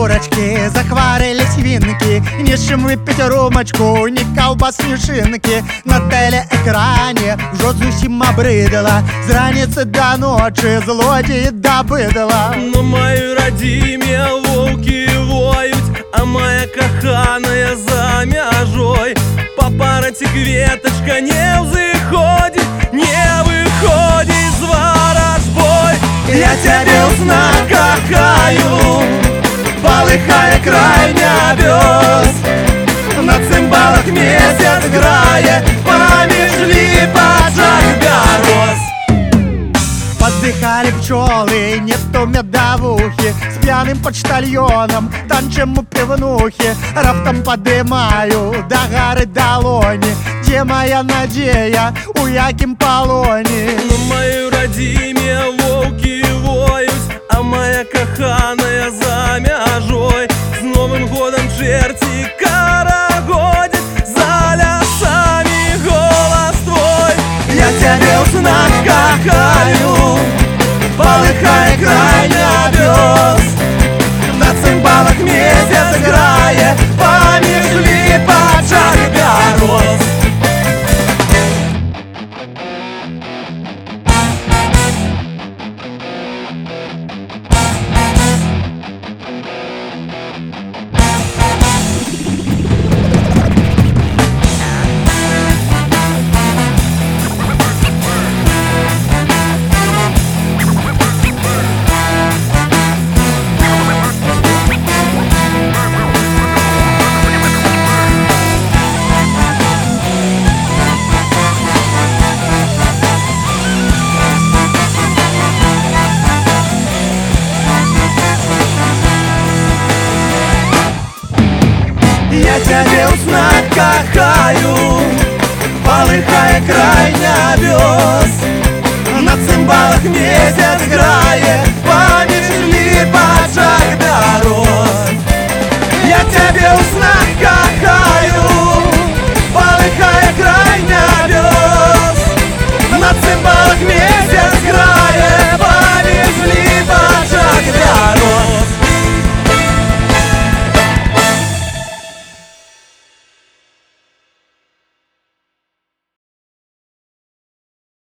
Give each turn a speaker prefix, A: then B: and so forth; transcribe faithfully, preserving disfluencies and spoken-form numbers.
A: курочки, захварились винки. Нечем выпить рюмочку, ни ковбас, ни шинки. На телеэкране вже зусім обридала. З раницы до ночи злодії до бидала.
B: На моей родиме волки воют, а моя коханая за мяжой. Папаротик веточка не взыходит, не выходит з ворожбой. Я тебя у снах кохаю, полыхая край небес. На цимбалах месяц грає, поміж липочок берез.
A: Поддыхали пчелы, нету медовухи. С пьяным почтальоном танчим у пивнухи. Раптом подымаю до гары долони. Где моя надея, у яким полоні?
B: На моей родиме волки воют, а моя коханая за мяжой. С Новым годом черти карагодит, за лясами голос твой. Я тебя у снах кохаю, полыхая край небес. На цимбалах месяц грає, поміж липочок берез. Я тебя у снах кохаю, полыхая край небес. На цимбалах месяц грає, поміж липочок берез. Я тебя у снах кохаю.